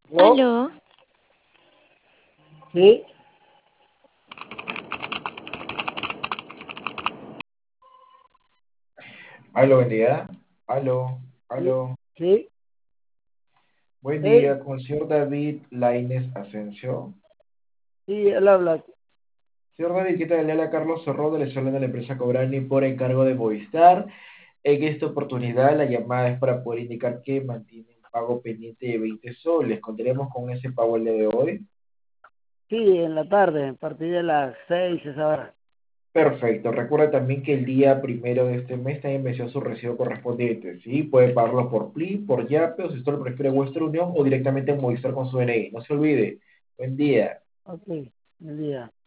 ¿No? Aló, Sí, Aló, buen día. Aló, sí, aló. sí, Buen sí, día, con el señor David Lainez Asensio. sí, él habla. Señor David, ¿qué tal? Le habla Carlos Sorro, le habla de la empresa Cobrani por encargo de Movistar. En esta oportunidad, la llamada es para poder indicar que mantiene un pago pendiente de 20 soles. ¿Contaremos con ese pago el día de hoy? Sí, en la tarde, a partir de las 6, esa hora. Perfecto. Recuerda también que el día primero de este mes también venció su recibo correspondiente, ¿sí? Puede pagarlo por Pli, por Yape, o si usted lo prefiere, Western Union, o directamente en Movistar con su DNI. No se olvide. Buen día. Ok, buen día.